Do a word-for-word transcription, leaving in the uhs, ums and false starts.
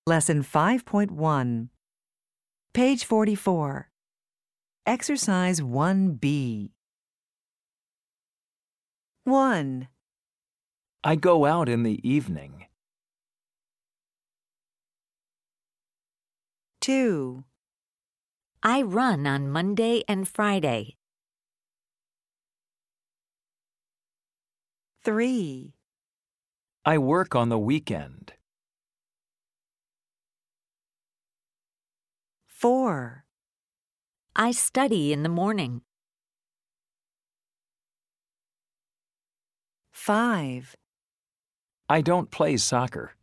Lesson five point one. Page forty-four. Exercise one B. one. I go out in the evening. two. I run on Monday and Friday. three. I work on the weekend. four. I study in the morning. five. I don't play soccer.